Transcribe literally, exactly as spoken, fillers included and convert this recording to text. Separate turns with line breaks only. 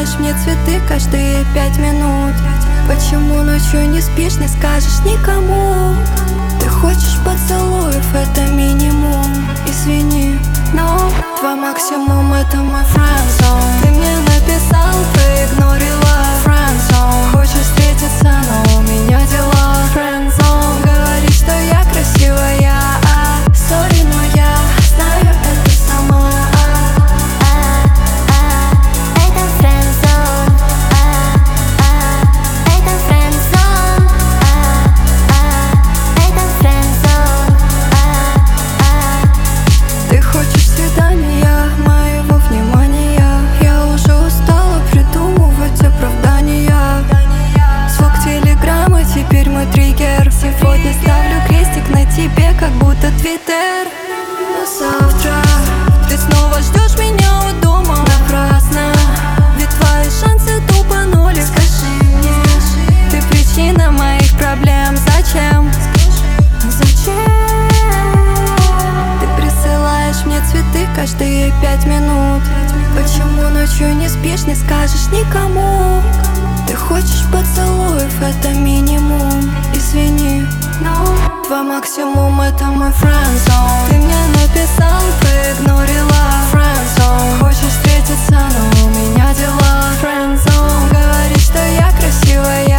присылаешь мне цветы каждые пять минут? Почему ночью не спишь, не скажешь никому? Ты хочешь поцелуев, это минимум. Извини, но твой максимум — это мой friendzone. Ты мне написал, проигнорила friendzone. Хочешь встретиться, но у меня дела friendzone. Говоришь, что я красивая, а sorry, но я знаю это сама. Ты хочешь свидания, моего внимания. Я уже устала придумывать оправдания. Звук телеграммы, теперь мой триггер. Сегодня ставлю крестик на тебе, как будто твиттер. Но завтра ты снова ждешь меня у дома. Напрасно, ведь твои шансы тупо нули. Скажи мне, ты причина моих проблем. Зачем? Зачем? Мне цветы каждые пять минут. Почему ночью не спишь, не скажешь никому? Ты хочешь поцелуев, это минимум. Извини, но твой максимум — это мой friendzone. Ты мне написал, проигнорила friendzone. Хочешь встретиться, но у меня дела friendzone. Говоришь, что я красивая,